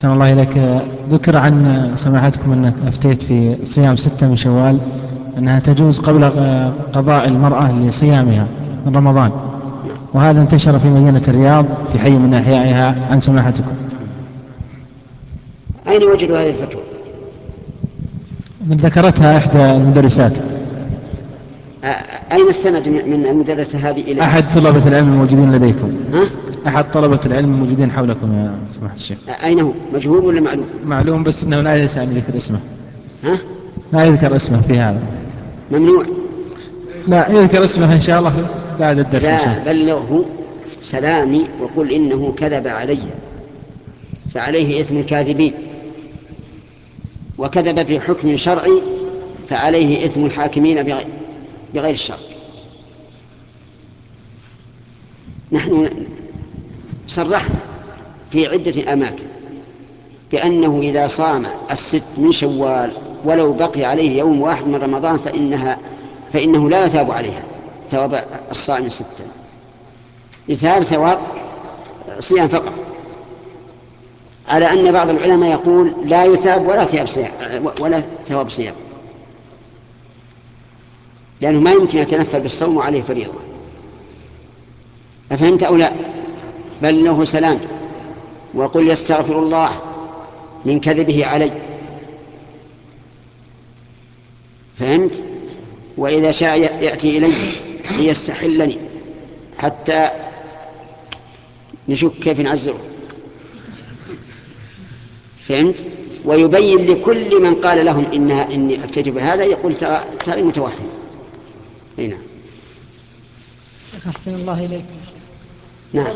أحسن الله إليك. ذكر عن سماحتكم أنك أفتيت في صيام 6 من شوال أنها تجوز قبل قضاء المرأة لصيامها من رمضان، وهذا انتشر في مدينة الرياض في حي من أحيائها عن سماحتكم. أين وجدوا هذه الفتوى؟ من ذكرتها إحدى المدرسات. أين السند من المدرسة هذه إليه؟ أحد طلبة العلم الموجودين لديكم. ها؟ أحد طلبة العلم الموجودين حولكم يا سماحة الشيخ. أين هو؟ مجهول ولا معلوم؟ معلوم، بس أنه لا يسأل أن يذكر اسمه. ها؟ لا يذكر اسمه في هذا. ممنوع. لا يذكر اسمه إن شاء الله بعد الدرس إن شاء لا، الله. بلغه سلامي وقل إنه كذب علي فعليه إثم الكاذبين، وكذب في حكم شرعي فعليه إثم الحاكمين بغير الشرع. نحن صرحنا في عدة أماكن بأنه إذا صام 6 من شوال ولو بقي عليه يوم واحد من رمضان فإنه لا يثاب عليها ثواب الصائم 6، يثاب ثواب صيام فقط. على أن بعض العلماء يقول لا يثاب ولا ثواب صيام، لأنه ما يمكن يتنفل بالصوم وعليه فريضة. أفهمت أو لا؟ بلغه سلام وقل يستغفر الله من كذبه علي. فهمت؟ وإذا شاء يأتي إلي ليستحلني حتى نشوف كيف نعزره. فهمت؟ ويبين لكل من قال لهم إني أفتيت بهذا يقول ترى متوهم. هنا. أحسن الله إليك.